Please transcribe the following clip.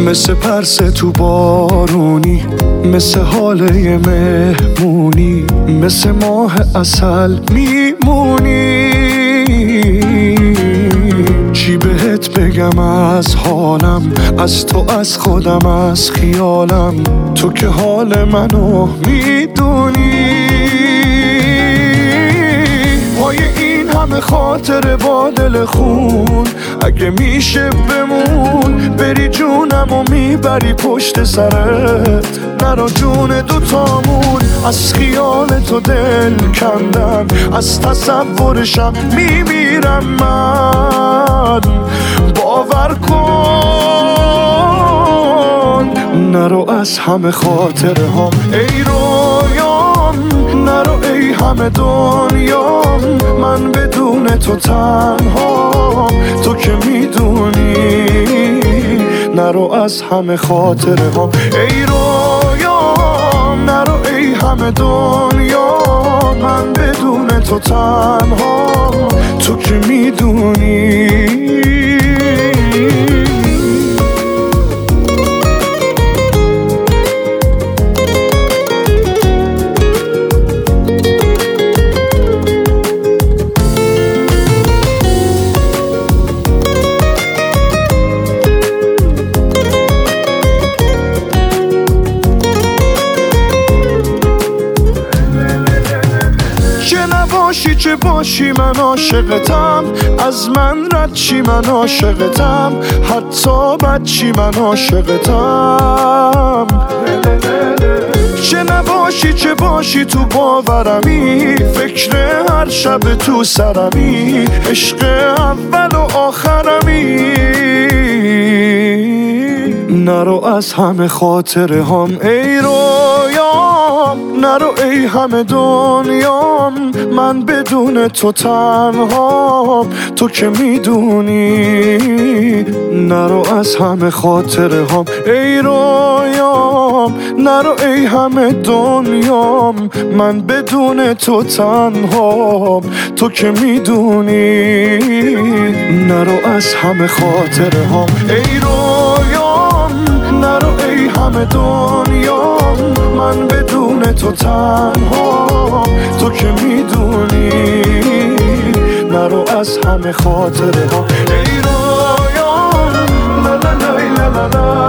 مثل پرسه تو بارونی، مثل حاله مهمونی، مثل ماه عسل میمونی. چی بهت بگم از حالم، از تو، از خودم، از خیالم، تو که حال منو میدونی. پای این همه خاطر با دل خون، اگه میشه بمون، بری جونم و میبری پشت سرت، نرا جون دوتامون. از خیال تو دل کندم، از تصورشم میمیرم من. باور کن نرو از همه خاطره هم ای رویام، نرو ای همه دنیام، من بدون تو تنها، تو که میدونی. نرو از همه خاطره هم ای رویام، نرو ای همه دنیا، من بدون تو تنها، تو که میدونی. باشی چه باشی من عاشقتم، از من رد چی من عاشقتم، حتی بد چی من عاشقتم. چه نباشی چه باشی تو باورمی، فکر هر شب تو سرمی، عشق اول و آخرمی. نرو از همه خاطره هم ای رویام، نرو ای همه دنیام، من بدون تو تنها، تو که میدونی. نرو از همه خاطره هم ای رویام، نرو ای همه دنیام، من بدون تو تنها، تو که میدونی. نرو از همه خاطره هم ای رویام، نرو ای همه دنیام، من بدون تو تنها، تو که میدونی. نرو از همه خاطره ها ای رویام، لا لا لا لا لا.